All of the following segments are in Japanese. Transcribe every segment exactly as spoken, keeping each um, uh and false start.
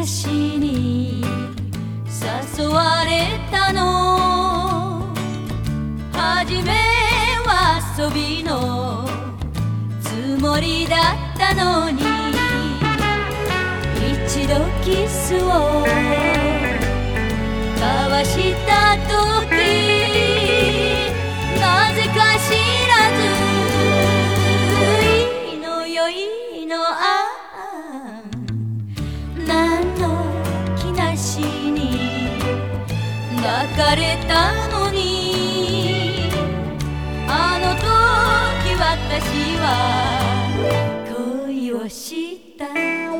しに誘われたの。はじめは遊びのつもりだったのに、一度キスを交わした時、なぜか知らず、いいのよいいの、ああ何の気なしに抱かれたのに、あの時私は恋をした。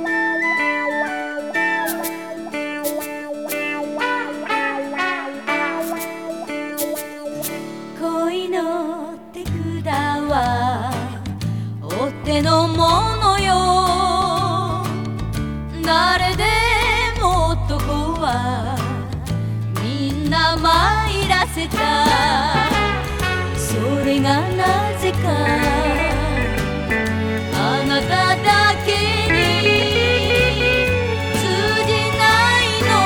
恋の手札はお手の物よ。誰でも男はみんな参らせた。それがなぜかあなただけに通じないの。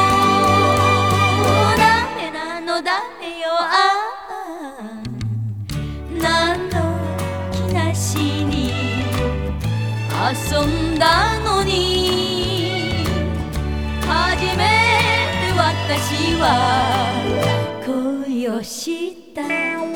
ダメなのダメよ、ああ何の気なしに遊んだのに、初めて私は恋をした。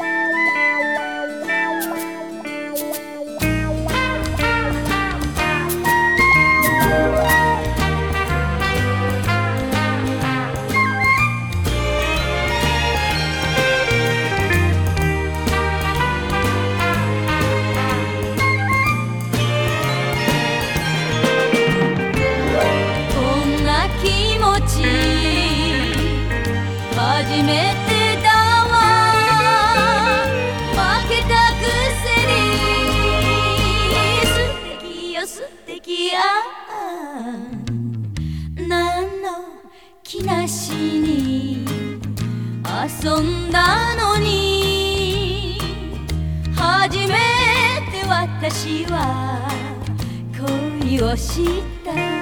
初めてだわ、負けたくせに素敵よ素敵、ああ何の気なしに遊んだのに、初めて私は恋をした。